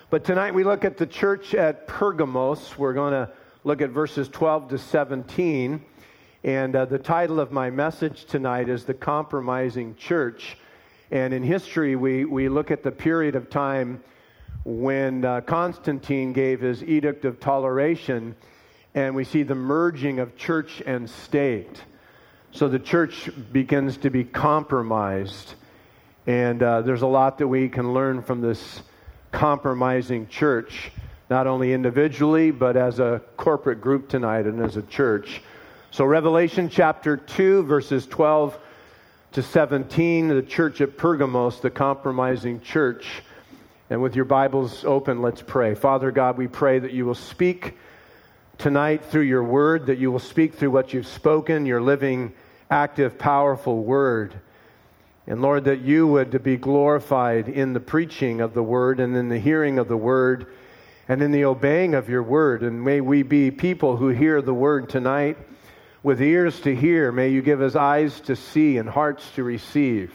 But tonight we look at the church at Pergamos. We're going to look at verses 12 to 17. And the title of my message tonight is The Compromising Church. And in history, we look at the period of time when Constantine gave his Edict of Toleration, and we see the merging of church and state. So the church begins to be compromised. And there's a lot that we can learn from this compromising church, not only individually, but as a corporate group tonight and as a church. So Revelation chapter 2, verses 12 to 17, the church at Pergamos, the compromising church. And with your Bibles open, let's pray. Father God, we pray that you will speak tonight through your word, that you will speak through what you've spoken, your living, active, powerful word. And Lord, that you would be glorified in the preaching of the word and in the hearing of the word and in the obeying of your word. And may we be people who hear the word tonight with ears to hear. May you give us eyes to see and hearts to receive.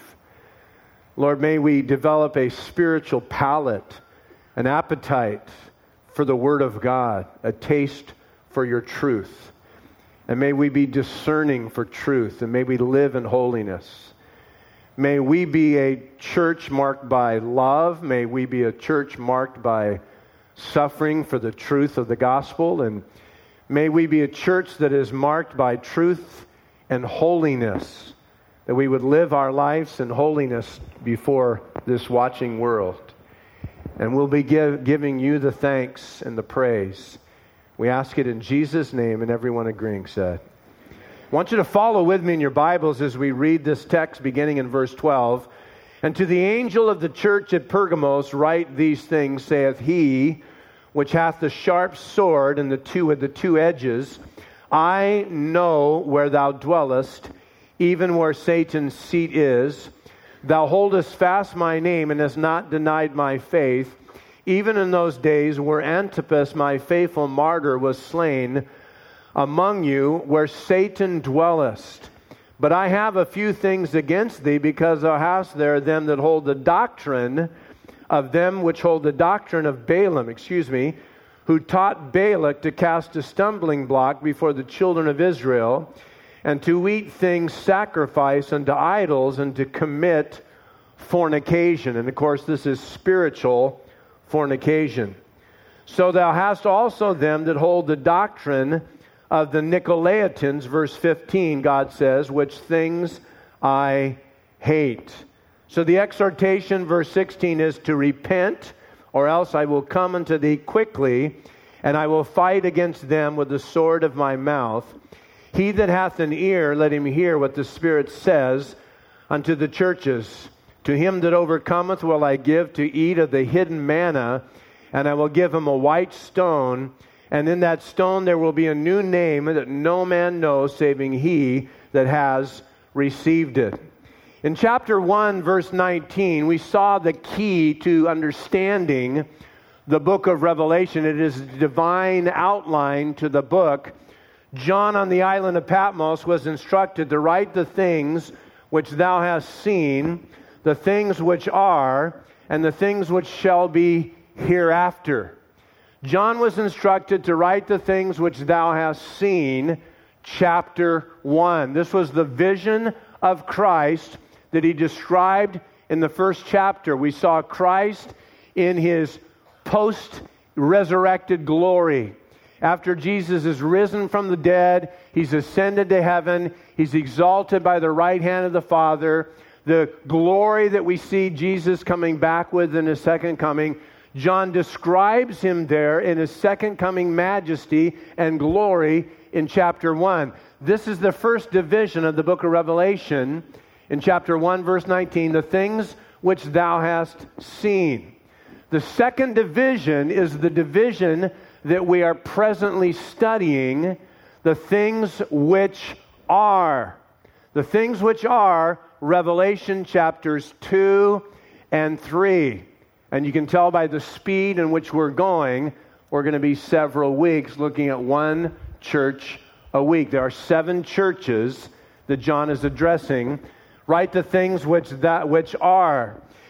Lord, may we develop a spiritual palate, an appetite for the word of God, a taste for your truth. And may we be discerning for truth, and may we live in holiness. May we be a church marked by love. May we be a church marked by suffering for the truth of the gospel. And may we be a church that is marked by truth and holiness, that we would live our lives in holiness before this watching world. And we'll be giving you the thanks and the praise. We ask it in Jesus' name, and everyone agreeing said. I want you to follow with me in your Bibles as we read this text beginning in verse 12. And to the angel of the church at Pergamos write these things, saith he, which hath the sharp sword and with the two edges. I know where thou dwellest, even where Satan's seat is. Thou holdest fast my name, and hast not denied my faith, even in those days where Antipas, my faithful martyr, was slain among you, where Satan dwellest. But I have a few things against thee, because thou hast there them that hold the doctrine of them which hold the doctrine of Balaam, who taught Balak to cast a stumbling block before the children of Israel, and to eat things sacrificed unto idols, and to commit fornication. And of course, this is spiritual fornication. So thou hast also them that hold the doctrine of the Nicolaitans, verse 15, God says, which things I hate. So the exhortation, verse 16, is to repent, or else I will come unto thee quickly, and I will fight against them with the sword of my mouth. He that hath an ear, let him hear what the Spirit says unto the churches. To him that overcometh will I give to eat of the hidden manna, and I will give him a white stone, and in that stone there will be a new name that no man knows, saving he that has received it. In chapter 1, verse 19, we saw the key to understanding the book of Revelation. It is a divine outline to the book. John on the island of Patmos was instructed to write the things which thou hast seen, the things which are, and the things which shall be hereafter. John was instructed to write the things which thou hast seen, chapter 1. This was the vision of Christ that he described in the first chapter. We saw Christ in his post-resurrected glory. After Jesus is risen from the dead, he's ascended to heaven, he's exalted by the right hand of the Father. The glory that we see Jesus coming back with in his second coming, John describes him there in his second coming majesty and glory in chapter 1. This is the first division of the book of Revelation in chapter 1, verse 19, the things which thou hast seen. The second division is the division that we are presently studying, the things which are. The things which are Revelation chapters 2 and 3. And you can tell by the speed in which we're going to be several weeks looking at one church a week. There are 7 churches that John is addressing. Write the things which are.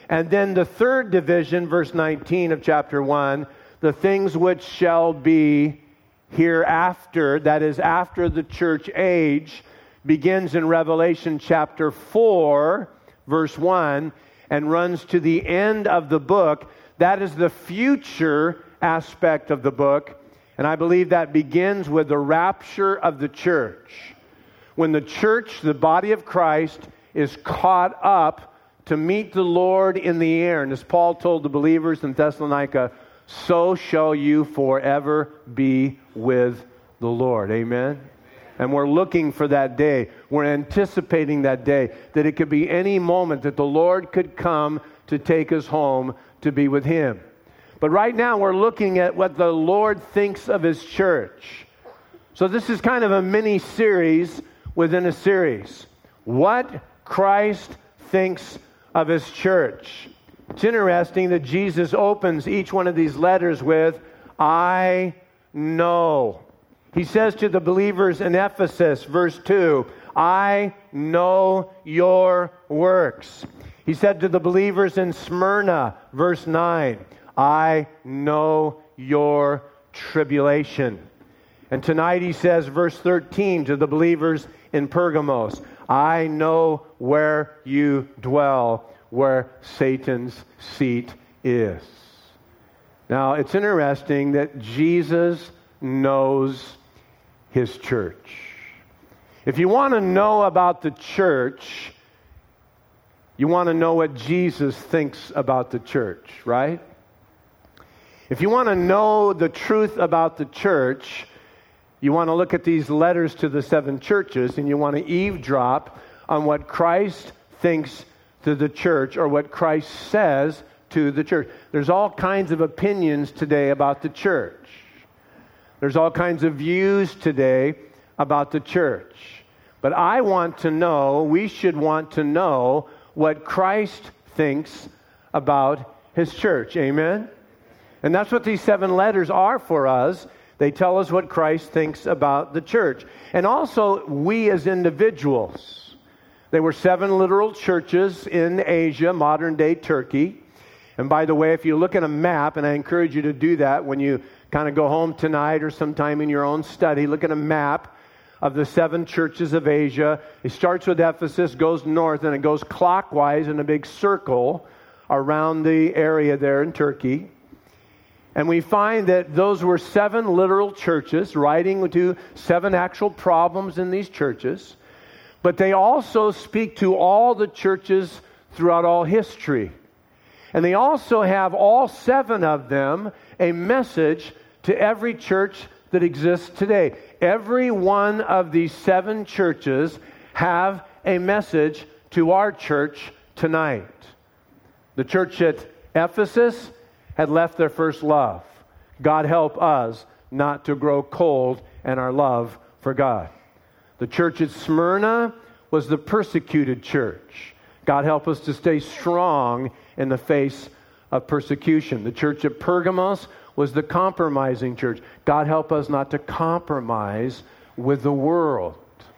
And then the third division, verse 19 of chapter 1, the things which shall be hereafter, that is after the church age, begins in Revelation chapter 4, verse 1, and runs to the end of the book. That is the future aspect of the book. And I believe that begins with the rapture of the church. When the church, the body of Christ, is caught up to meet the Lord in the air. And as Paul told the believers in Thessalonica, so shall you forever be with the Lord. Amen? And we're looking for that day. We're anticipating that day, that it could be any moment that the Lord could come to take us home to be with Him. But right now we're looking at what the Lord thinks of His church. So this is kind of a mini-series within a series. What Christ thinks of His church. It's interesting that Jesus opens each one of these letters with, I know. He says to the believers in Ephesus, verse 2, I know your works. He said to the believers in Smyrna, verse 9, I know your tribulation. And tonight he says, verse 13, to the believers in Pergamos, I know where you dwell, where Satan's seat is. Now, it's interesting that Jesus knows His church. If you want to know about the church, you want to know what Jesus thinks about the church, right? If you want to know the truth about the church, you want to look at these letters to the 7 churches, and you want to eavesdrop on what Christ thinks to the church, or what Christ says to the church. There's all kinds of opinions today about the church. There's all kinds of views today about the church. But I want to know, we should want to know what Christ thinks about His church. Amen? And that's what these 7 letters are for us. They tell us what Christ thinks about the church. And also, we as individuals. There were 7 literal churches in Asia, modern-day Turkey. And by the way, if you look at a map, and I encourage you to do that when you kind of go home tonight or sometime in your own study, look at a map of the 7 churches of Asia. It starts with Ephesus, goes north, and it goes clockwise in a big circle around the area there in Turkey. And we find that those were 7 literal churches, writing to 7 actual problems in these churches. But they also speak to all the churches throughout all history. And they also have, all 7 of them, a message to every church that exists today. Every one of these 7 churches have a message to our church tonight. The church at Ephesus had left their first love. God help us not to grow cold in our love for God. The church at Smyrna was the persecuted church. God help us to stay strong in the face of persecution. The church at Pergamos was the compromising church. God help us not to compromise with the world,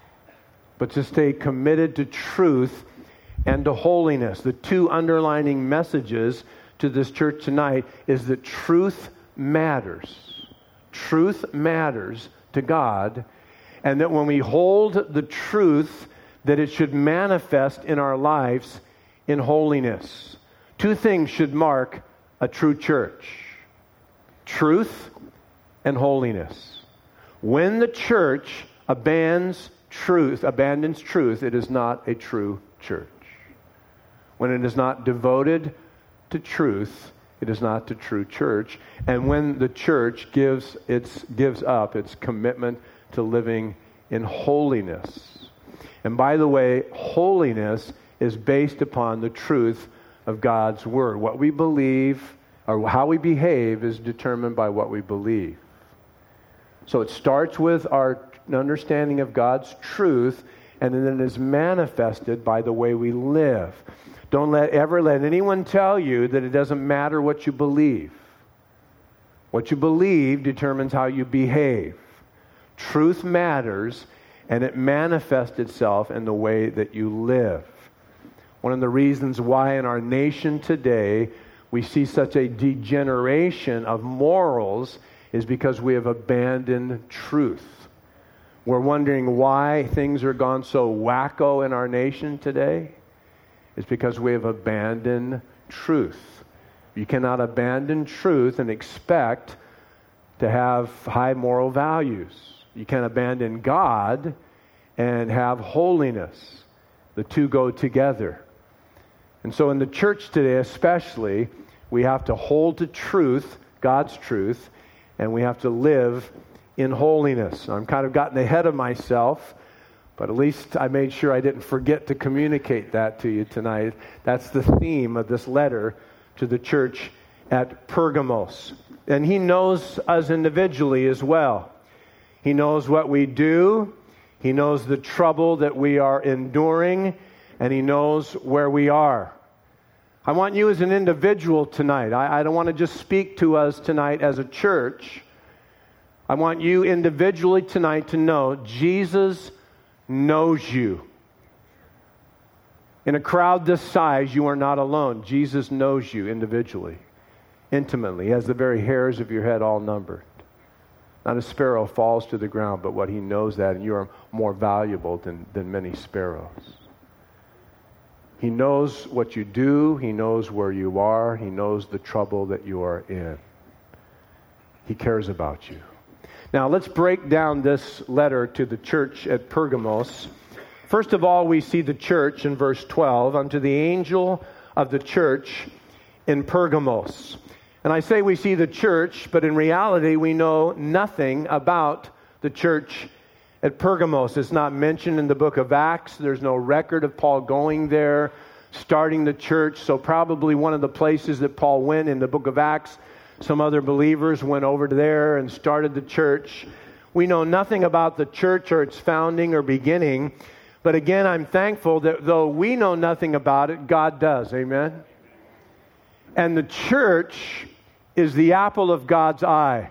but to stay committed to truth and to holiness. The 2 underlining messages to this church tonight is that truth matters. Truth matters to God, and that when we hold the truth, that it should manifest in our lives in holiness. 2 things should mark a true church: truth and holiness. When the church abandons truth, it is not a true church. When it is not devoted to truth, it is not a true church. And when the church gives up its commitment to living in holiness. And by the way, holiness is based upon the truth of God's Word. What we believe, or how we behave, is determined by what we believe. So it starts with our understanding of God's truth, and then it is manifested by the way we live. Don't ever let anyone tell you that it doesn't matter what you believe. What you believe determines how you behave. Truth matters, and it manifests itself in the way that you live. One of the reasons why in our nation today we see such a degeneration of morals is because we have abandoned truth. We're wondering why things are gone so wacko in our nation today. It's because we have abandoned truth. You cannot abandon truth and expect to have high moral values. You can't abandon God and have holiness. The two go together. And so in the church today especially, we have to hold to truth, God's truth, and we have to live in holiness. I'm kind of gotten ahead of myself, but at least I made sure I didn't forget to communicate that to you tonight. That's the theme of this letter to the church at Pergamos. And he knows us individually as well. He knows what we do. He knows the trouble that we are enduring, and he knows where we are. I want you as an individual tonight. I don't want to just speak to us tonight as a church. I want you individually tonight to know Jesus knows you. In a crowd this size, you are not alone. Jesus knows you individually, intimately. He has the very hairs of your head all numbered. Not a sparrow falls to the ground, but what he knows that, and you are more valuable than many sparrows. He knows what you do. He knows where you are. He knows the trouble that you are in. He cares about you. Now, let's break down this letter to the church at Pergamos. First of all, we see the church in verse 12, unto the angel of the church in Pergamos. And I say we see the church, but in reality, we know nothing about the church at Pergamos. It's not mentioned in the book of Acts. There's no record of Paul going there, starting the church. So probably one of the places that Paul went in the book of Acts, some other believers went over there and started the church. We know nothing about the church or its founding or beginning. But again, I'm thankful that though we know nothing about it, God does. Amen? And the church is the apple of God's eye.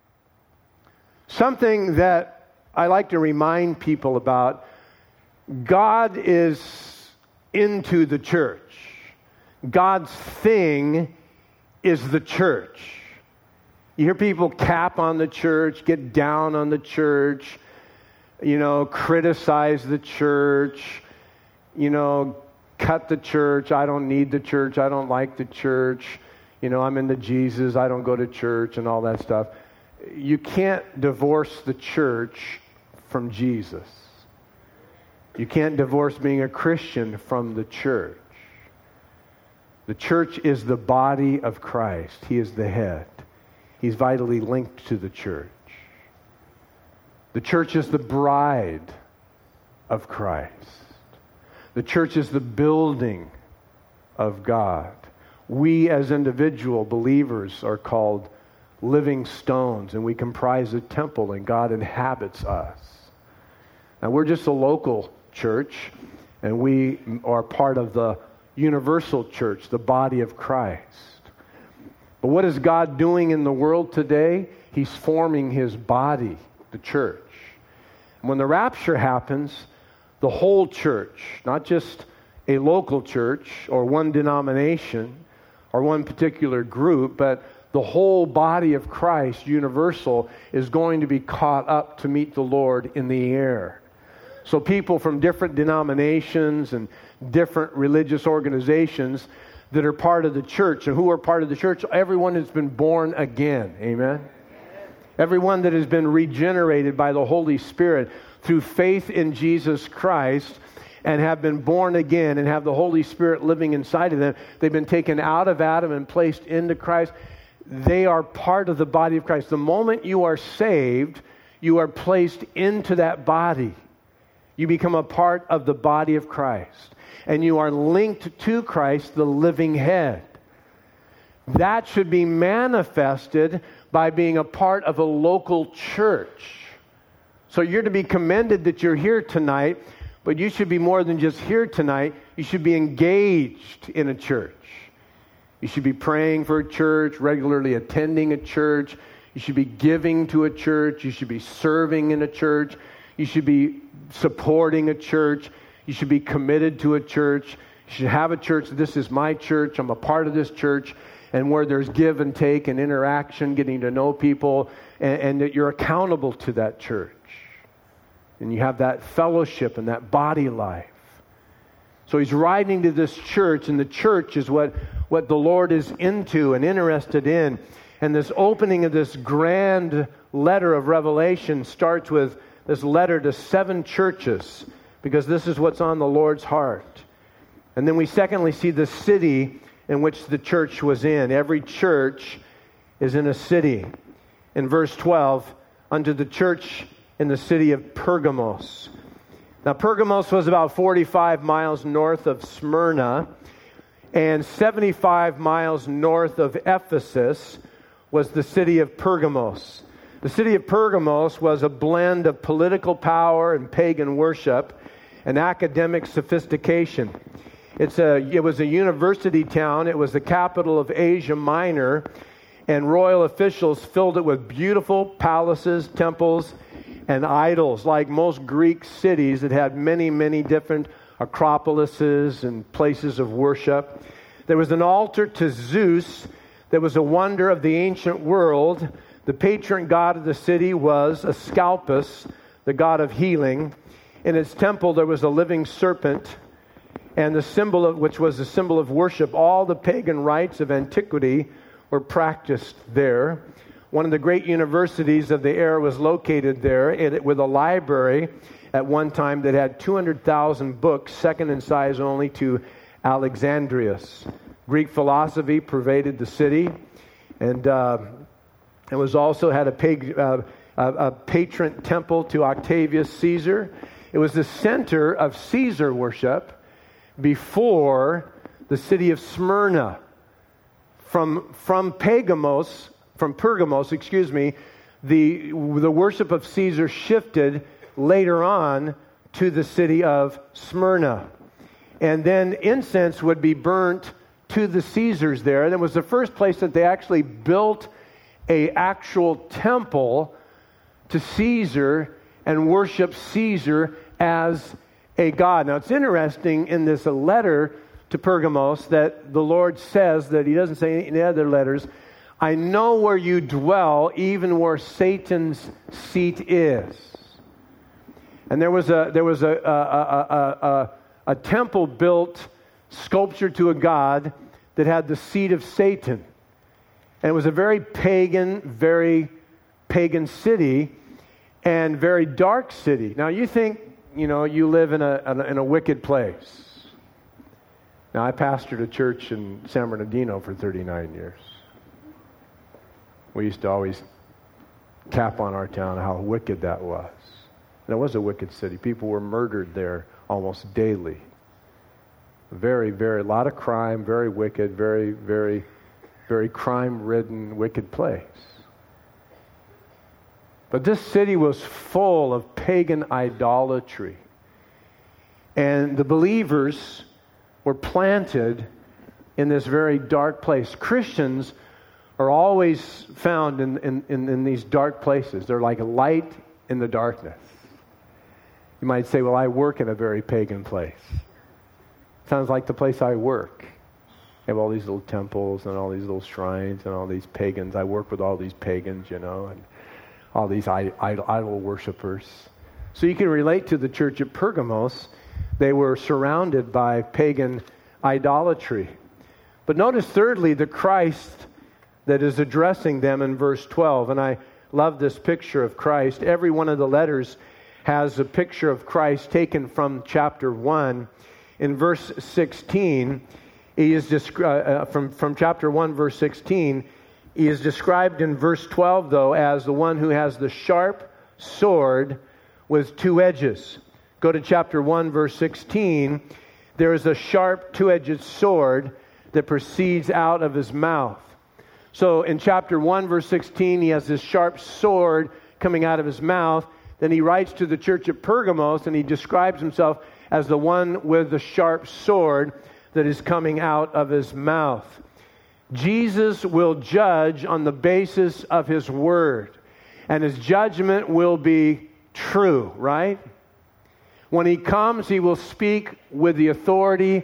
Something that I like to remind people about, God is into the church. God's thing is the church. You hear people cap on the church, get down on the church, criticize the church, cut the church. I don't need the church. I don't like the church. I'm into Jesus. I don't go to church and all that stuff. You can't divorce the church from Jesus. You can't divorce being a Christian from the church. The church is the body of Christ. He is the head. He's vitally linked to the church. The church is the bride of Christ. The church is the building of God. We as individual believers are called living stones, and we comprise a temple, and God inhabits us. Now, we're just a local church, and we are part of the universal church, the body of Christ. But what is God doing in the world today? He's forming his body, the church. And when the rapture happens, the whole church, not just a local church or one denomination or one particular group, but the whole body of Christ, universal, is going to be caught up to meet the Lord in the air. So people from different denominations and different religious organizations that are part of the church, and who are part of the church, everyone has been born again. Amen? Everyone that has been regenerated by the Holy Spirit through faith in Jesus Christ and have been born again and have the Holy Spirit living inside of them. They've been taken out of Adam and placed into Christ. They are part of the body of Christ. The moment you are saved, you are placed into that body. You become a part of the body of Christ. And you are linked to Christ, the living head. That should be manifested by being a part of a local church. So you're to be commended that you're here tonight, but you should be more than just here tonight. You should be engaged in a church. You should be praying for a church, regularly attending a church. You should be giving to a church. You should be serving in a church. You should be supporting a church. You should be committed to a church. You You should have a church. This is my church. I'm a part of this church. And where there's give and take and interaction, getting to know people, and that you're accountable to that church. And you have that fellowship and that body life. So he's writing to this church, and the church is what the Lord is into and interested in. And this opening of this grand letter of Revelation starts with this letter to 7 churches, because this is what's on the Lord's heart. And then we secondly see the city in which the church was in. Every church is in a city. In verse 12, unto the church in the city of Pergamos. Now, Pergamos was about 45 miles north of Smyrna, and 75 miles north of Ephesus was the city of Pergamos. The city of Pergamos was a blend of political power and pagan worship and academic sophistication. It was a university town. It was the capital of Asia Minor, and royal officials filled it with beautiful palaces, temples, and idols. Like most Greek cities, it had many, many different acropolises and places of worship. There was an altar to Zeus that was a wonder of the ancient world. The patron god of the city was Asclepius, the god of healing. In its temple there was a living serpent, and which was the symbol of worship. All the pagan rites of antiquity were practiced there. One of the great universities of the era was located there, with a library at one time that had 200,000 books, second in size only to Alexandrius. Greek philosophy pervaded the city, and it was also had a patron temple to Octavius Caesar. It was the center of Caesar worship before the city of Smyrna. From Pergamos, the worship of Caesar shifted later on to the city of Smyrna. And then incense would be burnt to the Caesars there. And it was the first place that they actually built an actual temple to Caesar and worship Caesar as a god. Now, it's interesting in this letter to Pergamos that the Lord says that he doesn't say in the other letters, I know where you dwell, even where Satan's seat is. And there was a temple built, sculptured to a god that had the seat of Satan. And it was a very pagan city and very dark city. Now you think, you live in a wicked place. Now I pastored a church in San Bernardino for 39 years. We used to always cap on our town how wicked that was. And it was a wicked city. People were murdered there almost daily. A lot of crime, very wicked, very, very, very crime-ridden, wicked place. But this city was full of pagan idolatry. And the believers were planted in this very dark place. Christians are always found in these dark places. They're like a light in the darkness. You might say, well, I work in a very pagan place. Sounds like the place I work. I have all these little temples and all these little shrines and all these pagans. I work with all these pagans, and all these idol worshipers. So you can relate to the church at Pergamos. They were surrounded by pagan idolatry. But notice thirdly, the Christ that is addressing them in verse 12. And I love this picture of Christ. Every one of the letters has a picture of Christ taken from chapter 1. In verse 16, he is from chapter 1, verse 16, he is described in verse 12, though, as the one who has the sharp sword with 2 edges. Go to chapter 1, verse 16. There is a sharp 2-edged sword that proceeds out of his mouth. So in chapter 1, verse 16, he has this sharp sword coming out of his mouth. Then he writes to the church at Pergamos, and he describes himself as the one with the sharp sword that is coming out of his mouth. Jesus will judge on the basis of his word, and his judgment will be true, right? When he comes, he will speak with the authority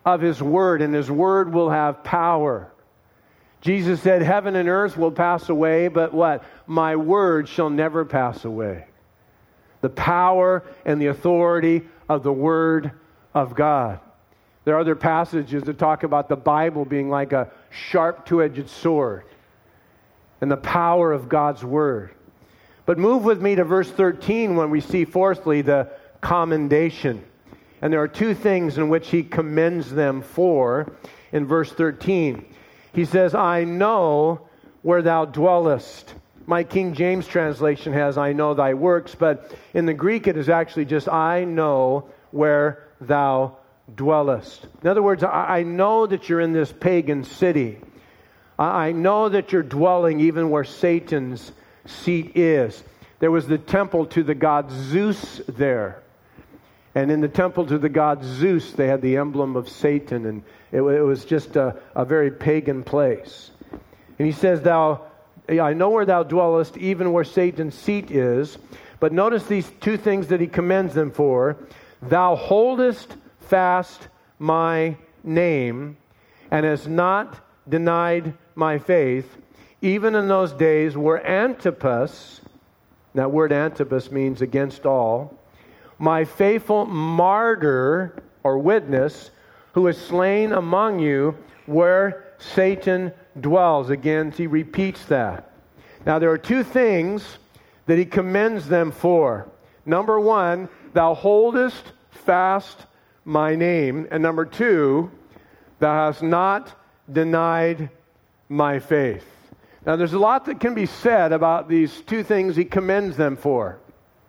of His Word, and His Word will have power. Jesus said, heaven and earth will pass away, but what? My word shall never pass away. The power and the authority of the Word of God. There are other passages that talk about the Bible being like a sharp two-edged sword and the power of God's Word. But move with me to verse 13 when we see fourthly the commendation. And there are two things in which He commends them for in verse 13. He says, I know where thou dwellest. My King James translation has, I know thy works, but in the Greek it is actually just, I know where thou dwellest. In other words, I know that you're in this pagan city. I know that you're dwelling even where Satan's seat is. There was the temple to the god Zeus there. And in the temple to the god Zeus, they had the emblem of Satan, and it was just a very pagan place. And he says, I know where thou dwellest, even where Satan's seat is. But notice these two things that he commends them for. Thou holdest fast my name, and hast not denied my faith, even in those days where Antipas, that word Antipas means against all, my faithful martyr or witness, who is slain among you where Satan dwells. Again, he repeats that. Now, there are two things that he commends them for. Number one, thou holdest fast my name. And number two, thou hast not denied my faith. Now, there's a lot that can be said about these two things he commends them for.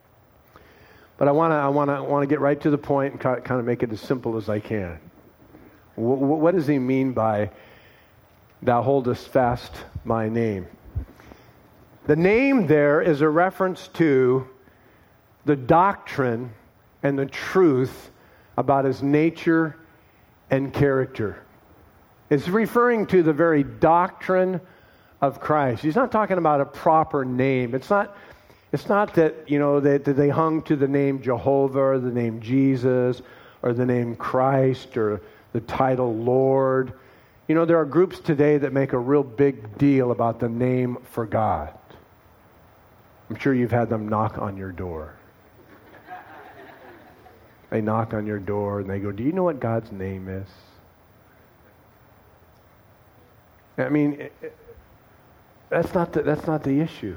But I want to get right to the point and kind of make it as simple as I can. What does he mean by thou holdest fast my name? The name there is a reference to the doctrine and the truth about His nature and character. It's referring to the very doctrine of Christ. He's not talking about a proper name. It's not that, that they hung to the name Jehovah or the name Jesus or the name Christ or the title Lord. There are groups today that make a real big deal about the name for God. I'm sure you've had them knock on your door. They knock on your door and they go, do you know what God's name is? I mean, that's not the issue.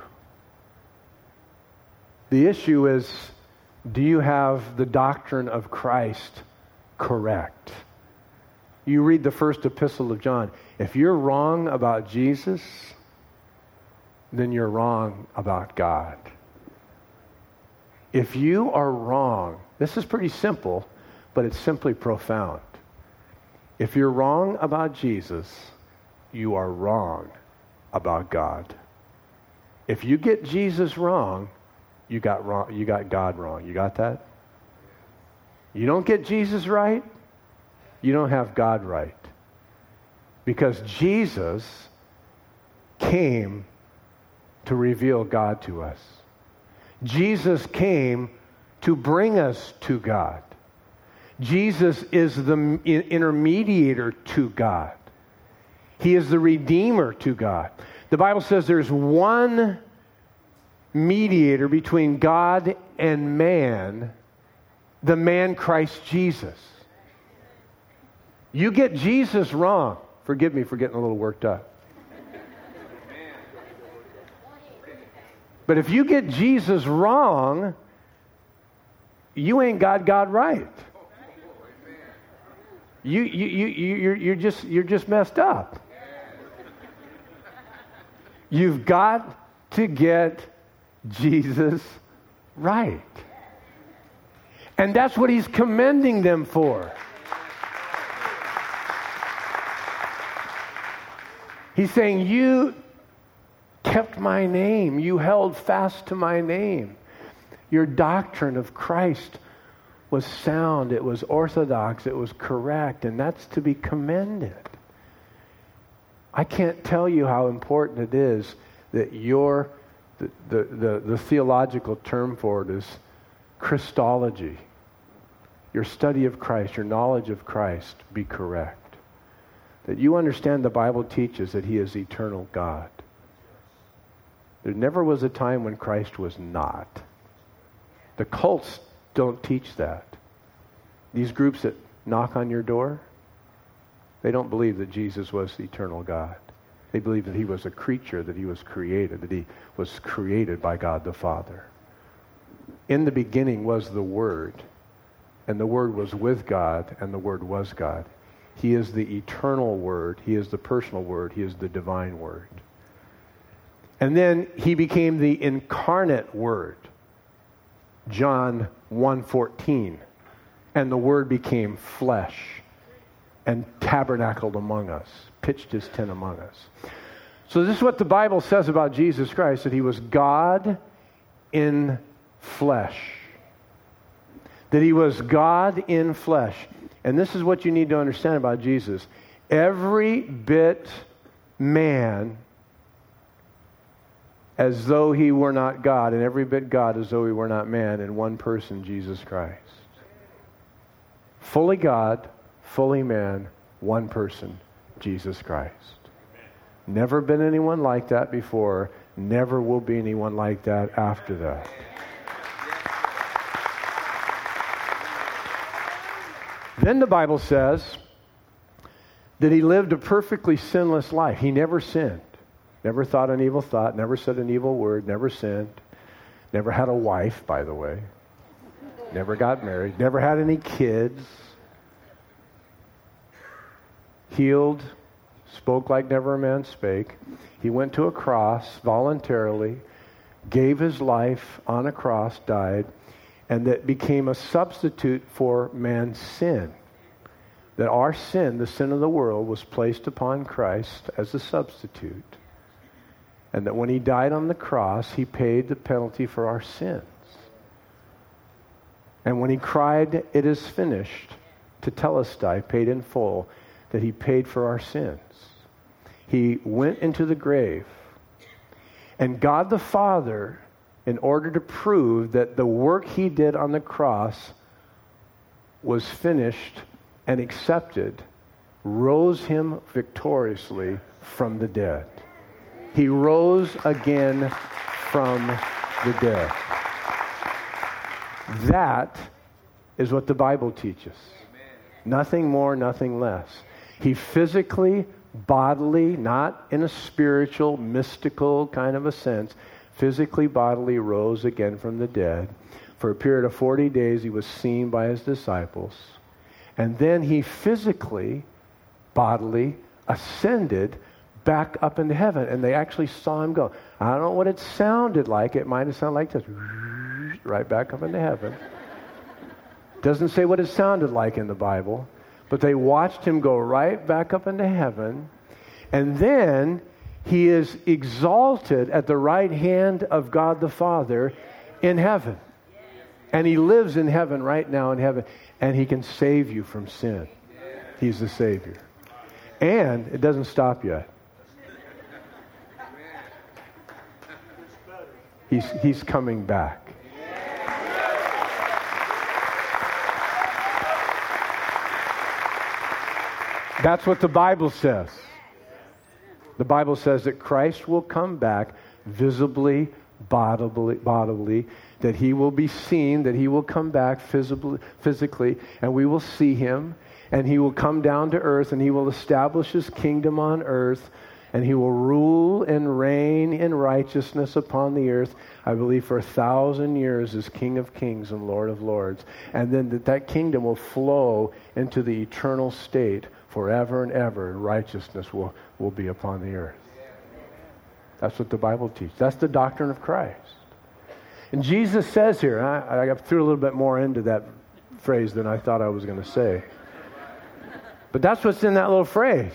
The issue is, do you have the doctrine of Christ correct? You read the first epistle of John. If you're wrong about Jesus, then you're wrong about God. If you are wrong, this is pretty simple, but it's simply profound. If you're wrong about Jesus, you are wrong about God. If you get Jesus wrong, you got God wrong. You got that? You don't get Jesus right, you don't have God right. Because Jesus came to reveal God to us. Jesus came to bring us to God. Jesus is the intermediator to God. He is the Redeemer to God. The Bible says there's one mediator between God and man, the man Christ Jesus. You get Jesus wrong. Forgive me for getting a little worked up. But if you get Jesus wrong, you ain't got God right. You're just messed up. You've got to get Jesus right. And that's what he's commending them for. He's saying, you kept my name. You held fast to my name. Your doctrine of Christ was sound. It was orthodox. It was correct. And that's to be commended. I can't tell you how important it is that the theological term for it is Christology. your study of Christ, your knowledge of Christ be correct. That you understand the Bible teaches that he is eternal God. There never was a time when Christ was not. The cults don't teach that. These groups that knock on your door, they don't believe that Jesus was the eternal God. They believe that he was a creature, that he was created, that he was created by God the Father. In the beginning was the Word, and the Word was with God, and the Word was God. He is the eternal Word. He is the personal Word. He is the divine Word. And then he became the incarnate Word. John 1:14. And the Word became flesh and tabernacled among us, pitched his tent among us. So this is what the Bible says about Jesus Christ, that he was God in flesh. That he was God in flesh. And this is what you need to understand about Jesus. Every bit man as though he were not God, and every bit God as though he were not man, in one person, Jesus Christ. Fully God, fully man, one person, Jesus Christ. Never been anyone like that before. Never will be anyone like that after that. Then the Bible says that he lived a perfectly sinless life. He never sinned. Never thought an evil thought, never said an evil word, never sinned. Never had a wife, by the way. Never got married. Never had any kids. Healed, spoke like never a man spake. He went to a cross voluntarily, gave his life on a cross, died, and that became a substitute for man's sin. That our sin, the sin of the world, was placed upon Christ as a substitute. And that when he died on the cross, he paid the penalty for our sins. And when he cried, "It is finished," tetelestai, paid in full, that he paid for our sins. He went into the grave. And God the Father, in order to prove that the work he did on the cross was finished and accepted, rose him victoriously from the dead. He rose again from the dead. That is what the Bible teaches. Nothing more, nothing less. He physically, bodily, not in a spiritual, mystical kind of a sense, physically, bodily rose again from the dead. For a period of 40 days, he was seen by his disciples. And then he physically, bodily, ascended back up into heaven. And they actually saw him go. I don't know what it sounded like. It might have sounded like this. Right back up into heaven. Doesn't say what it sounded like in the Bible. But they watched him go right back up into heaven. And then he is exalted at the right hand of God the Father in heaven. And he lives in heaven right now in heaven. And he can save you from sin. He's the Savior. And it doesn't stop yet. He's coming back. That's what the Bible says. The Bible says that Christ will come back visibly, bodily, that he will be seen, that he will come back physically, and we will see him, and he will come down to earth, and he will establish his kingdom on earth, and he will rule and reign in righteousness upon the earth, I believe, for 1,000 years as King of Kings and Lord of Lords. And then that kingdom will flow into the eternal state forever and ever, and righteousness will be upon the earth. That's what the Bible teaches. That's the doctrine of Christ. And Jesus says here, I threw a little bit more into that phrase than I thought I was going to say. But that's what's in that little phrase.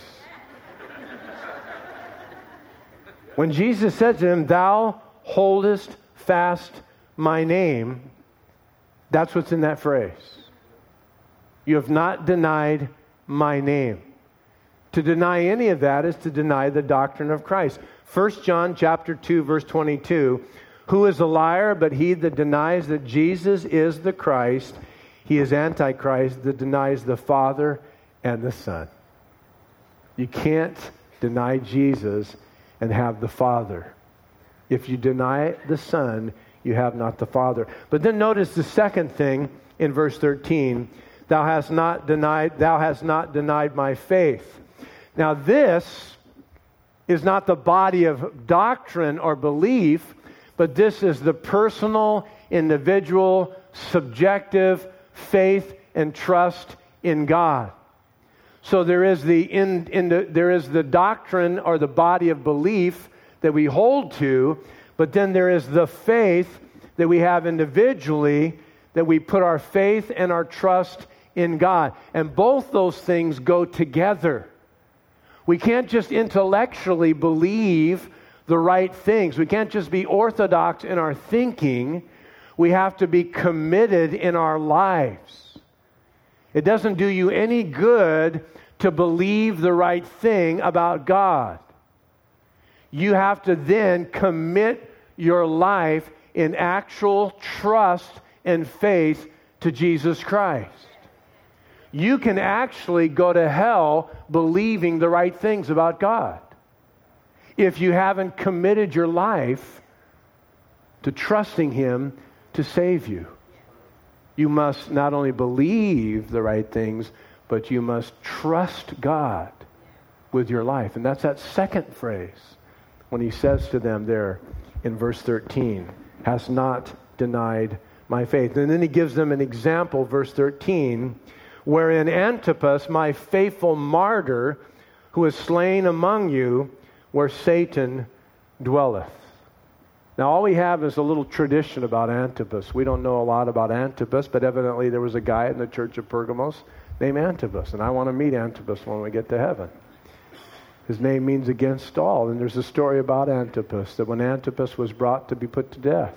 When Jesus said to him, "Thou holdest fast my name," that's what's in that phrase. You have not denied my name. To deny any of that is to deny the doctrine of Christ. 1 John chapter 2, verse 22, "Who is a liar but he that denies that Jesus is the Christ? he is Antichrist that denies the Father and the Son. You can't deny Jesus and have the Father. If you deny the Son, you have not the Father. But then notice the second thing in verse 13. Thou hast not denied my faith. Now this is not the body of doctrine or belief, but this is the personal, individual, subjective faith and trust in God. So there is the doctrine or the body of belief that we hold to, but then there is the faith that we have individually, that we put our faith and our trust in God. And both those things go together. We can't just intellectually believe the right things. We can't just be orthodox in our thinking. We have to be committed in our lives. It doesn't do you any good to believe the right thing about God. You have to then commit your life in actual trust and faith to Jesus Christ. You can actually go to hell believing the right things about God if you haven't committed your life to trusting Him to save you. You must not only believe the right things, but you must trust God with your life. And that's that second phrase when he says to them there in verse 13, has not denied my faith. And then he gives them an example, verse 13, wherein Antipas, my faithful martyr, who is slain among you, where Satan dwelleth. Now, all we have is a little tradition about Antipas. We don't know a lot about Antipas, but evidently there was a guy in the church of Pergamos named Antipas, and I want to meet Antipas when we get to heaven. His name means against all, and there's a story about Antipas, that when Antipas was brought to be put to death,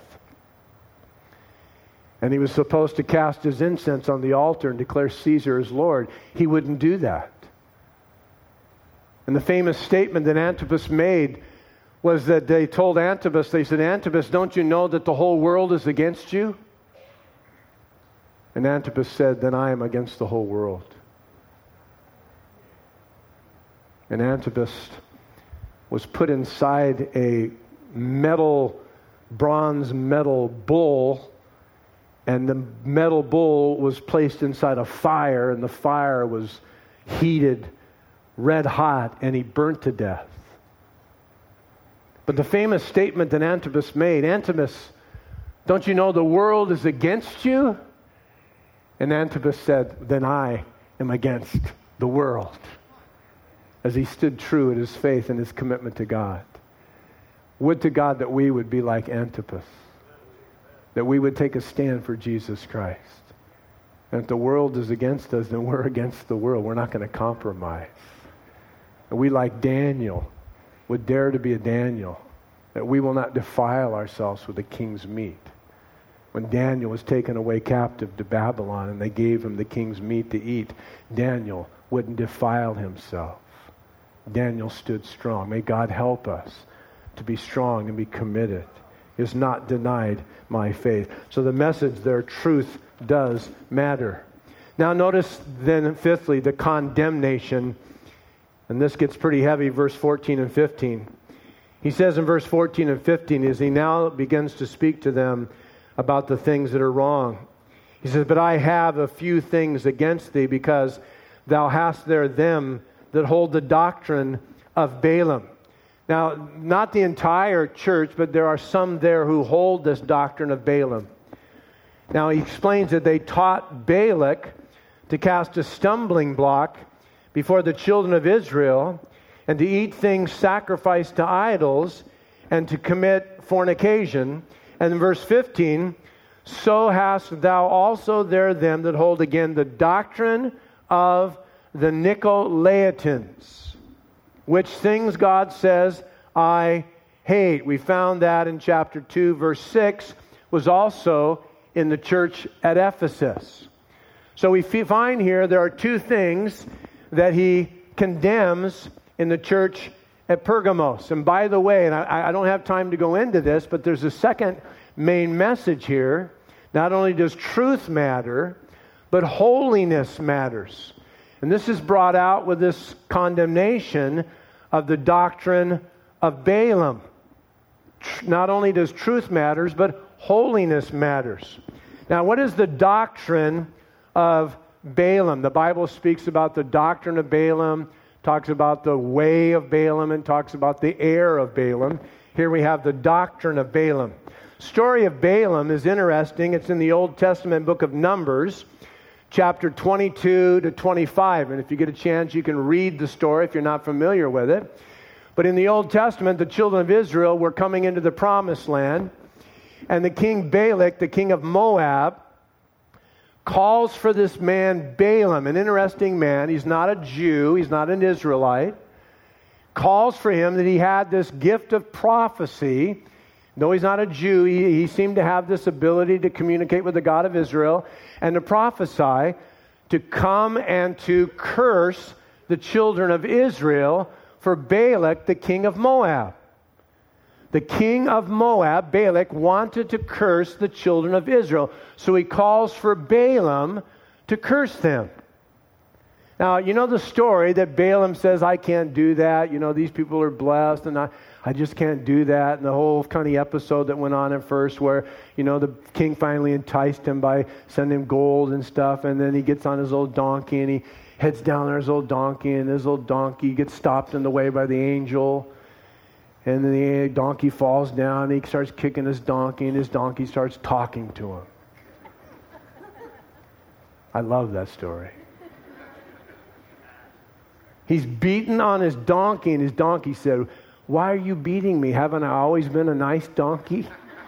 and he was supposed to cast his incense on the altar and declare Caesar as Lord, he wouldn't do that. And the famous statement that Antipas made was that they told Antipas, they said, Antipas, don't you know that the whole world is against you? And Antipas said, then I am against the whole world. And Antipas was put inside a bronze metal bull, and the metal bull was placed inside a fire, and the fire was heated red hot, and he burnt to death. But the famous statement that Antipas made, Antipas, don't you know the world is against you? And Antipas said, then I am against the world. As he stood true in his faith and his commitment to God. Would to God that we would be like Antipas. That we would take a stand for Jesus Christ. And if the world is against us, then we're against the world. We're not going to compromise. And we, like Daniel, would dare to be a Daniel. That we will not defile ourselves with the king's meat. When Daniel was taken away captive to Babylon and they gave him the king's meat to eat, Daniel wouldn't defile himself. Daniel stood strong. May God help us to be strong and be committed. He has not denied my faith. So the message there, truth does matter. Now notice then, fifthly, the condemnation. And this gets pretty heavy, verse 14 and 15. He says in verse 14 and 15, as he now begins to speak to them about the things that are wrong. He says, but I have a few things against thee, because thou hast there them that hold the doctrine of Balaam. Now, not the entire church, but there are some there who hold this doctrine of Balaam. Now, he explains that they taught Balak to cast a stumbling block before the children of Israel, and to eat things sacrificed to idols, and to commit fornication. And in verse 15, so hast thou also there them that hold again the doctrine of the Nicolaitans, which things God says, I hate. We found that in chapter 2, verse 6, was also in the church at Ephesus. So we find here there are two things that he condemns in the church at Pergamos. And by the way, and I don't have time to go into this, but there's a second main message here. Not only does truth matter, but holiness matters. And this is brought out with this condemnation of the doctrine of Balaam. Not only does truth matters, but holiness matters. Now, what is the doctrine of Balaam? The Bible speaks about the doctrine of Balaam, talks about the way of Balaam, and talks about the error of Balaam. Here we have the doctrine of Balaam. Story of Balaam is interesting. It's in the Old Testament book of Numbers, chapter 22 to 25. And if you get a chance, you can read the story if you're not familiar with it. But in the Old Testament, the children of Israel were coming into the promised land. And the king Balak, the king of Moab, calls for this man Balaam, an interesting man. He's not a Jew. He's not an Israelite. Calls for him that he had this gift of prophecy. Though he's not a Jew, he seemed to have this ability to communicate with the God of Israel and to prophesy, to come and to curse the children of Israel for Balak, the king of Moab. The king of Moab, Balak, wanted to curse the children of Israel. So he calls for Balaam to curse them. Now, you know the story that Balaam says, I can't do that. You know, these people are blessed and I just can't do that. And the whole kind of episode that went on at first where, you know, the king finally enticed him by sending him gold and stuff. And then he gets on his old donkey and he heads down on his old donkey. And his old donkey gets stopped in the way by the angel. And then the donkey falls down, and he starts kicking his donkey, and his donkey starts talking to him. I love that story. He's beaten on his donkey, and his donkey said, why are you beating me? Haven't I always been a nice donkey?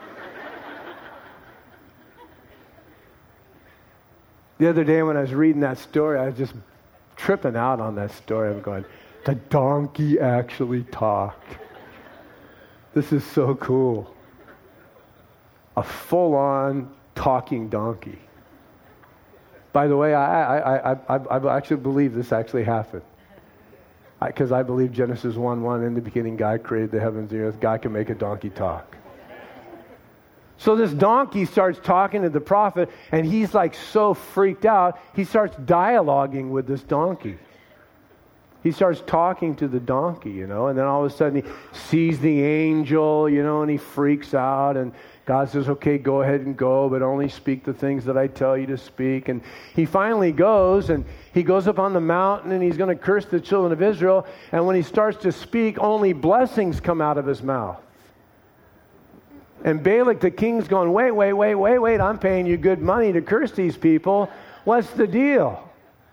The other day when I was reading that story, I was just tripping out on that story. I'm going, the donkey actually talked. This is so cool. A full-on talking donkey. By the way, I actually believe this actually happened. Because I believe Genesis 1:1, in the beginning God created the heavens and the earth. God can make a donkey talk. So this donkey starts talking to the prophet, and he's like so freaked out, he starts dialoguing with this donkey. He starts talking to the donkey, you know, and then all of a sudden he sees the angel, you know, and he freaks out, and God says, okay, go ahead and go, but only speak the things that I tell you to speak. And he finally goes, and he goes up on the mountain, and he's going to curse the children of Israel, and when he starts to speak, only blessings come out of his mouth. And Balak, the king's going, wait, I'm paying you good money to curse these people. What's the deal?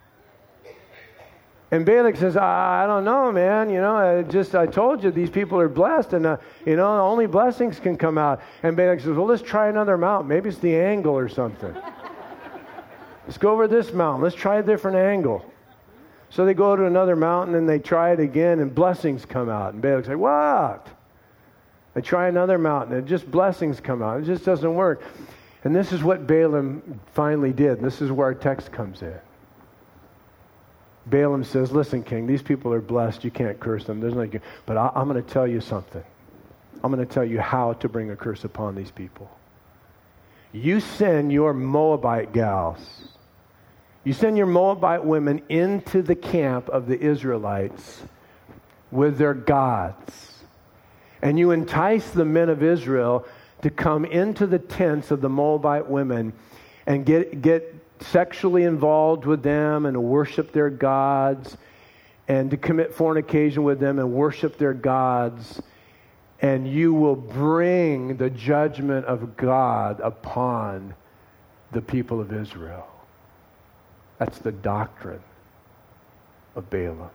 And Balak says, I don't know, man. You know, I told you these people are blessed, and you know, only blessings can come out. And Balak says, well, let's try another mountain. Maybe it's the angle or something. Let's go over this mountain. Let's try a different angle. So they go to another mountain and they try it again, and blessings come out. And Balak's like, what? They try another mountain, and just blessings come out. It just doesn't work. And this is what Balaam finally did. And this is where our text comes in. Balaam says, listen, king, these people are blessed. You can't curse them. There's no, but I'm going to tell you something. I'm going to tell you how to bring a curse upon these people. You send your Moabite gals. You send your Moabite women into the camp of the Israelites with their gods. And you entice the men of Israel to come into the tents of the Moabite women and get sexually involved with them and worship their gods and to commit fornication with them and worship their gods, and you will bring the judgment of God upon the people of Israel. That's the doctrine of Balaam.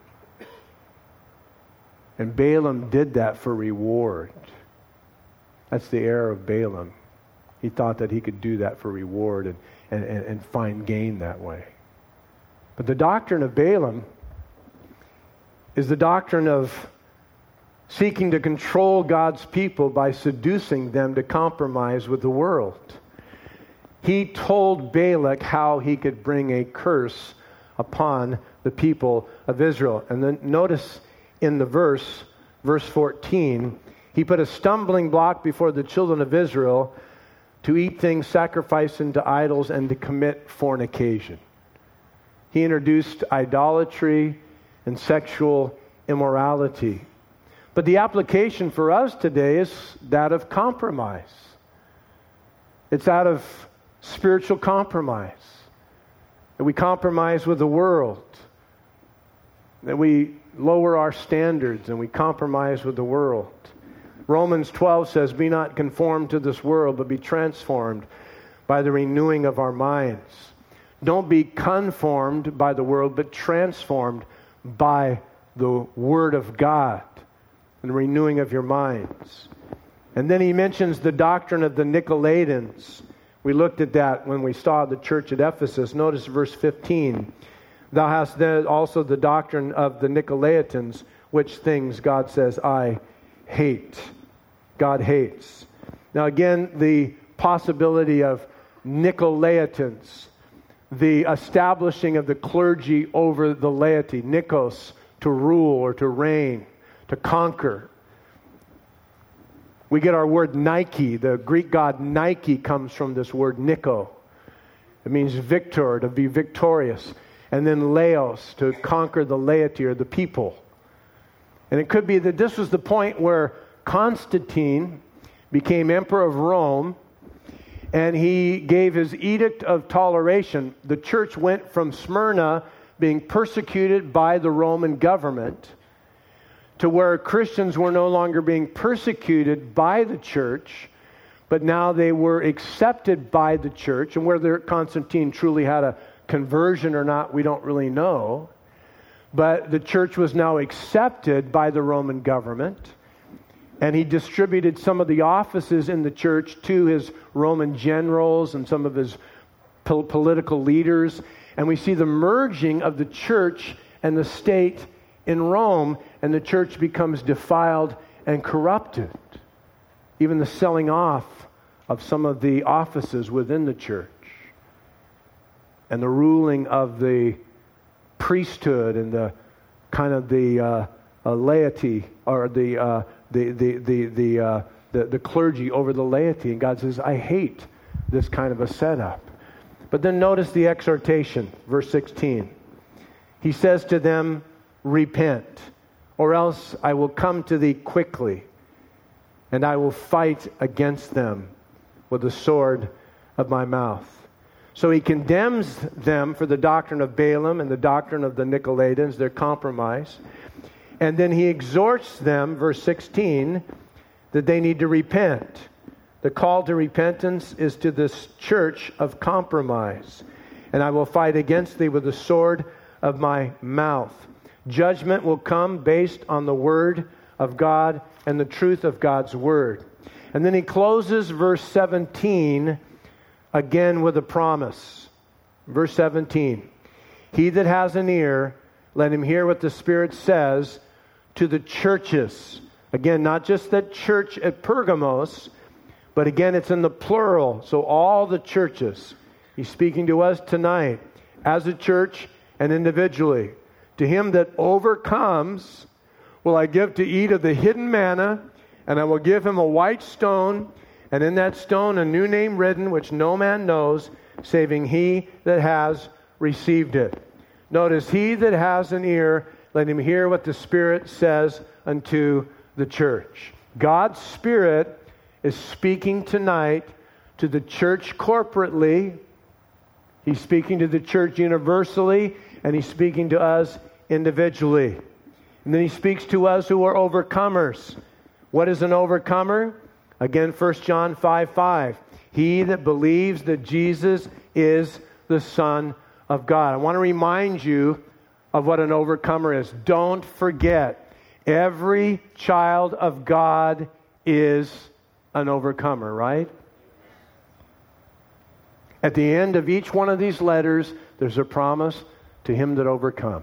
And Balaam did that for reward. That's the error of Balaam. He thought that he could do that for reward and find gain that way. But the doctrine of Balaam is the doctrine of seeking to control God's people by seducing them to compromise with the world. He told Balak how he could bring a curse upon the people of Israel. And then notice in the verse 14, he put a stumbling block before the children of Israel to eat things sacrificed unto idols, and to commit fornication. He introduced idolatry and sexual immorality. But the application for us today is that of compromise. It's out of spiritual compromise. That we compromise with the world. That we lower our standards and we compromise with the world. Romans 12 says, "Be not conformed to this world, but be transformed by the renewing of our minds." Don't be conformed by the world, but transformed by the Word of God and the renewing of your minds. And then he mentions the doctrine of the Nicolaitans. We looked at that when we saw the church at Ephesus. Notice verse 15. "Thou hast then also the doctrine of the Nicolaitans, which things God says, I hate." God hates. Now again, the possibility of Nicolaitans, the establishing of the clergy over the laity. Nikos, to rule or to reign, to conquer. We get our word Nike. The Greek god Nike comes from this word Nico. It means victor, to be victorious. And then Laos, to conquer the laity or the people. And it could be that this was the point where Constantine became emperor of Rome, and he gave his edict of toleration. The church went from Smyrna being persecuted by the Roman government to where Christians were no longer being persecuted by the church, but now they were accepted by the church. And whether Constantine truly had a conversion or not, we don't really know. But the church was now accepted by the Roman government. And he distributed some of the offices in the church to his Roman generals and some of his political leaders. And we see the merging of the church and the state in Rome, and the church becomes defiled and corrupted. Even the selling off of some of the offices within the church. And the ruling of the priesthood and the kind of the laity, or the clergy over the laity. And God says, I hate this kind of a setup. But then notice the exhortation, verse 16. He says to them, repent, or else I will come to thee quickly, and I will fight against them with the sword of my mouth. So he condemns them for the doctrine of Balaam and the doctrine of the Nicolaitans, their compromise. And then he exhorts them, verse 16, that they need to repent. The call to repentance is to this church of compromise. And I will fight against thee with the sword of my mouth. Judgment will come based on the word of God and the truth of God's word. And then he closes verse 17 again with a promise. Verse 17. He that has an ear, let him hear what the Spirit says to the churches. Again, not just that church at Pergamos, but again, it's in the plural. So all the churches. He's speaking to us tonight as a church and individually. To him that overcomes will I give to eat of the hidden manna, and I will give him a white stone, and in that stone a new name written, which no man knows, saving he that has received it. Notice, he that has an ear, let him hear what the Spirit says unto the church. God's Spirit is speaking tonight to the church corporately. He's speaking to the church universally, and he's speaking to us individually. And then he speaks to us who are overcomers. What is an overcomer? Again, 1 John 5:5. He that believes that Jesus is the Son of God. I want to remind you of what an overcomer is. Don't forget, every child of God is an overcomer, right? At the end of each one of these letters, there's a promise to him that overcomes.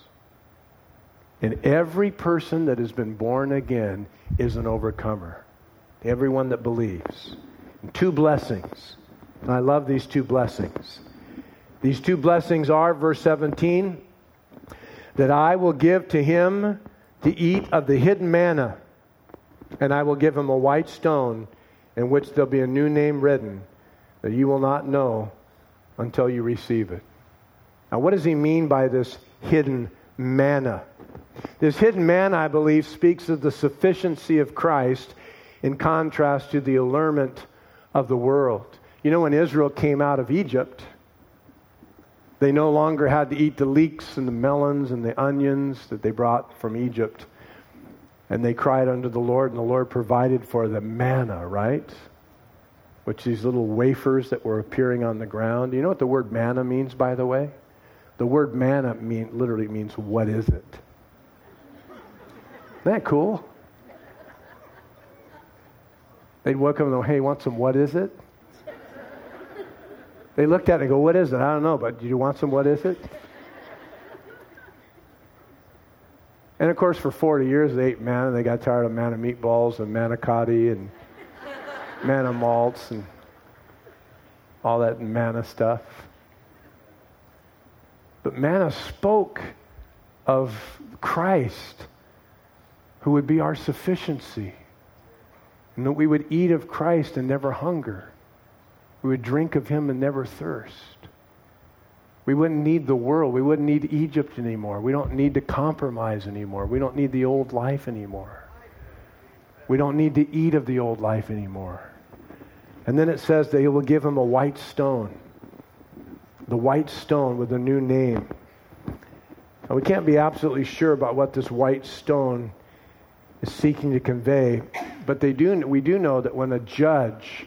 And every person that has been born again is an overcomer. Everyone that believes. And two blessings. And I love these two blessings. These two blessings are, verse 17, that I will give to him to eat of the hidden manna, and I will give him a white stone in which there'll be a new name written, that you will not know until you receive it. Now, what does he mean by this hidden manna? This hidden manna, I believe, speaks of the sufficiency of Christ in contrast to the allurement of the world. You know, when Israel came out of Egypt, they no longer had to eat the leeks and the melons and the onions that they brought from Egypt. And they cried unto the Lord, and the Lord provided for the manna, right? Which these little wafers that were appearing on the ground. You know what the word manna means, by the way? The word manna literally means, what is it? Isn't that cool? They'd welcome them, hey, want some what is it? They looked at it and go, what is it? I don't know, but do you want some what is it? And of course, for 40 years, they ate manna. They got tired of manna meatballs and manicotti and manna malts and all that manna stuff. But manna spoke of Christ, who would be our sufficiency. And that we would eat of Christ and never hunger. We would drink of him and never thirst. We wouldn't need the world. We wouldn't need Egypt anymore. We don't need to compromise anymore. We don't need the old life anymore. We don't need to eat of the old life anymore. And then it says that he will give him a white stone. The white stone with a new name. Now, we can't be absolutely sure about what this white stone is seeking to convey, but we do know that when a judge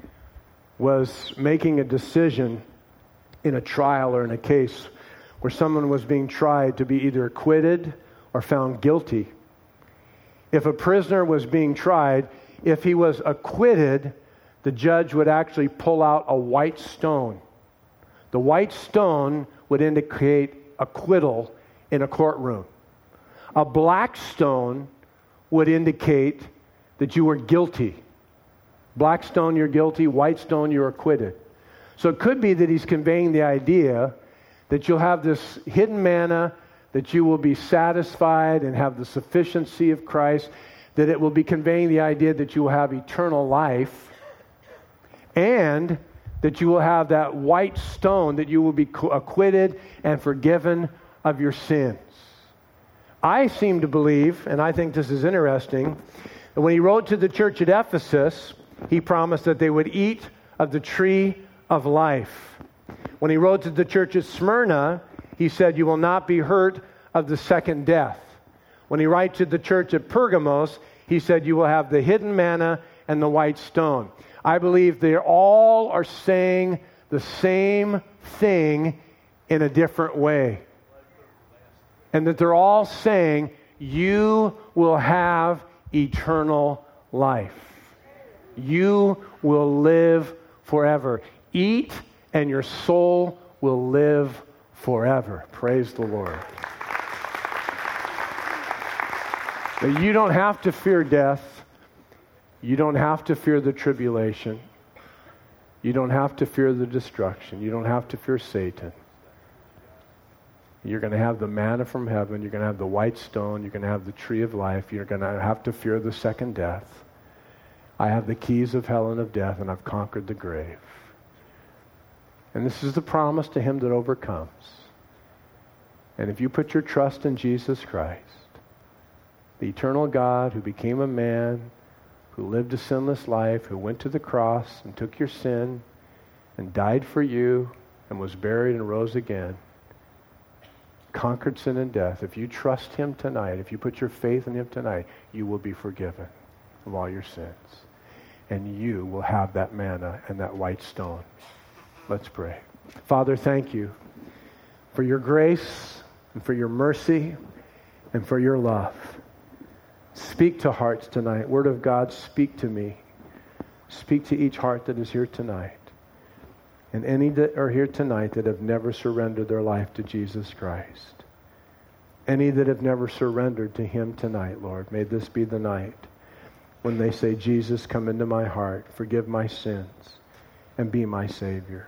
was making a decision in a trial or in a case where someone was being tried to be either acquitted or found guilty, if a prisoner was being tried, if he was acquitted, the judge would actually pull out a white stone. The white stone would indicate acquittal in a courtroom. A black stone would indicate that you were guilty. Black stone, you're guilty. White stone, you're acquitted. So it could be that he's conveying the idea that you'll have this hidden manna, that you will be satisfied and have the sufficiency of Christ, that it will be conveying the idea that you will have eternal life, and that you will have that white stone, that you will be acquitted and forgiven of your sins. I seem to believe, and I think this is interesting, that when he wrote to the church at Ephesus, he promised that they would eat of the tree of life. When he wrote to the church at Smyrna, he said, you will not be hurt of the second death. When he writes to the church at Pergamos, he said, you will have the hidden manna and the white stone. I believe they all are saying the same thing in a different way. And that they're all saying, you will have eternal life. You will live forever. Eat and your soul will live forever. Praise the Lord. But you don't have to fear death. You don't have to fear the tribulation. You don't have to fear the destruction. You don't have to fear Satan. You're going to have the manna from heaven. You're going to have the white stone. You're going to have the tree of life. You're going to have to fear the second death. I have the keys of hell and of death, and I've conquered the grave. And this is the promise to him that overcomes. And if you put your trust in Jesus Christ, the eternal God who became a man, who lived a sinless life, who went to the cross and took your sin and died for you and was buried and rose again, conquered sin and death. If you trust him tonight, if you put your faith in him tonight, you will be forgiven of all your sins. And you will have that manna and that white stone. Let's pray. Father, thank you for your grace and for your mercy and for your love. Speak to hearts tonight. Word of God, speak to me. Speak to each heart that is here tonight. And any that are here tonight that have never surrendered their life to Jesus Christ. Any that have never surrendered to him tonight, Lord. May this be the night when they say, Jesus, come into my heart, forgive my sins, and be my Savior.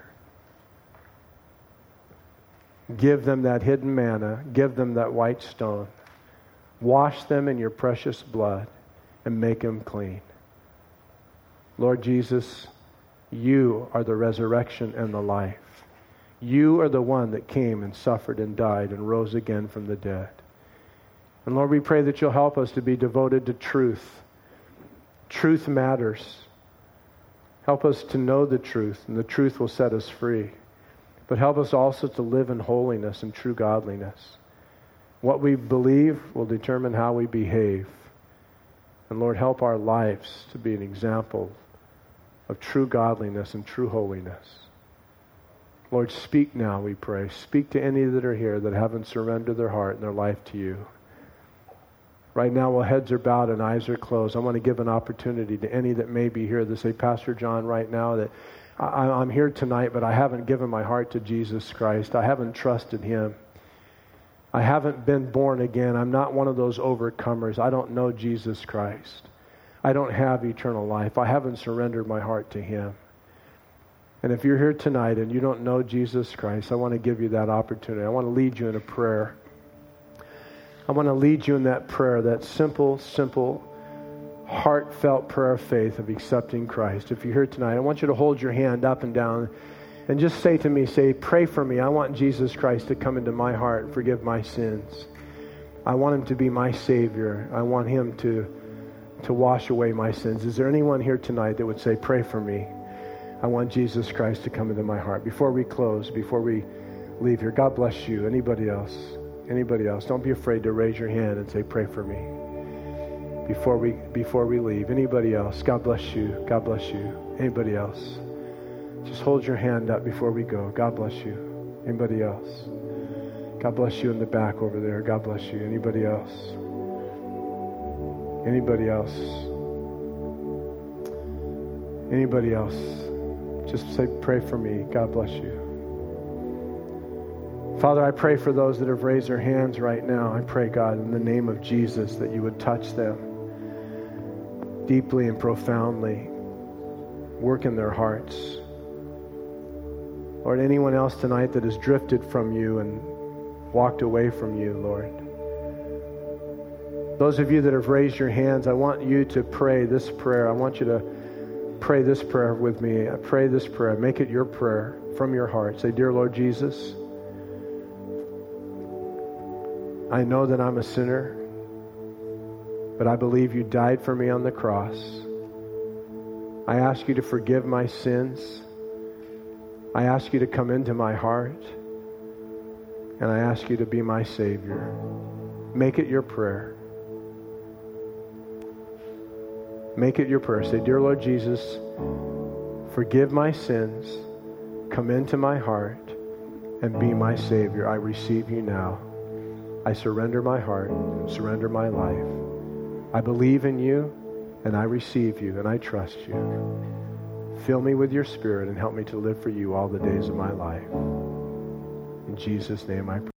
Give them that hidden manna. Give them that white stone. Wash them in your precious blood and make them clean. Lord Jesus, You are the resurrection and the life. You are the one that came and suffered and died and rose again from the dead. And Lord, we pray that you'll help us to be devoted to truth. Truth matters. Help us to know the truth, and the truth will set us free. But help us also to live in holiness and true godliness. What we believe will determine how we behave. And Lord, help our lives to be an example of true godliness and true holiness. Lord, speak now, we pray. Speak to any that are here that haven't surrendered their heart and their life to you. Right now, while heads are bowed and eyes are closed, I want to give an opportunity to any that may be here that say, Pastor John, right now that I'm here tonight, but I haven't given my heart to Jesus Christ. I haven't trusted Him. I haven't been born again. I'm not one of those overcomers. I don't know Jesus Christ. I don't have eternal life. I haven't surrendered my heart to Him. And if you're here tonight and you don't know Jesus Christ, I want to give you that opportunity. I want to lead you in a prayer. I want to lead you in that prayer, that simple, heartfelt prayer of faith of accepting Christ. If you're here tonight, I want you to hold your hand up and down and just say to me, pray for me. I want Jesus Christ to come into my heart and forgive my sins. I want Him to be my Savior. I want Him to wash away my sins. Is there anyone here tonight that would say, pray for me? I want Jesus Christ to come into my heart. Before we close, before we leave here, God bless you. Anybody else? Anybody else? Don't be afraid to raise your hand and say, pray for me. Before we leave. Anybody else? God bless you. God bless you. Anybody else? Just hold your hand up before we go. God bless you. Anybody else? God bless you in the back over there. God bless you. Anybody else? Anybody else? Anybody else? Just say, pray for me. God bless you. Father, I pray for those that have raised their hands right now. I pray, God, in the name of Jesus, that you would touch them deeply and profoundly. Work in their hearts. Lord, anyone else tonight that has drifted from you and walked away from you, Lord. Those of you that have raised your hands, I want you to pray this prayer. I want you to pray this prayer with me. Pray this prayer. Make it your prayer from your heart. Say, Dear Lord Jesus, I know that I'm a sinner, but I believe you died for me on the cross. I ask you to forgive my sins. I ask you to come into my heart, and I ask you to be my Savior. Make it your prayer. Make it your prayer. Say, Dear Lord Jesus, forgive my sins, come into my heart, and be my Savior. I receive you now. I surrender my heart and surrender my life. I believe in you, and I receive you, and I trust you. Fill me with your Spirit and help me to live for you all the days of my life. In Jesus' name I pray.